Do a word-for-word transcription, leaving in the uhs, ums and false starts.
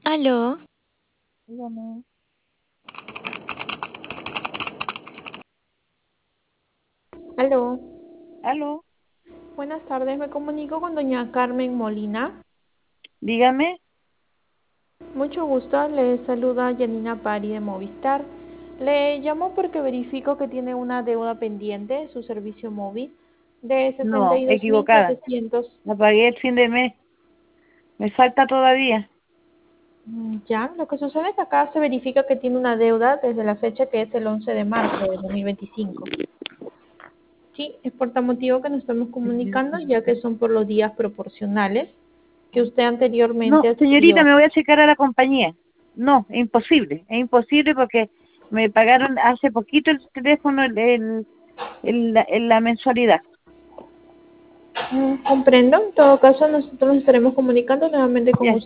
Aló, Dígame. aló. ¿Aló? Buenas tardes, me comunico con doña Carmen Molina. Dígame. Mucho gusto, le saluda Janina Pari de Movistar. Le llamo porque verifico que tiene una deuda pendiente en su servicio móvil de sesenta No, y dos mil equivocada. setecientos. La pagué el fin de mes. Me falta todavía. Mm, Ya, lo que sucede es que acá se verifica que tiene una deuda desde la fecha que es el once de marzo de dos mil veinticinco. Sí, es por tal motivo que nos estamos comunicando, ya que son por los días proporcionales que usted No, anteriormente señorita, adquirió. me voy a checar a la compañía. No, es imposible. Es imposible porque me pagaron hace poquito el teléfono, el, el- el- la, el- la mensualidad. Mm, comprendo. En todo caso, nosotros nos estaremos comunicando nuevamente con Ya, usted.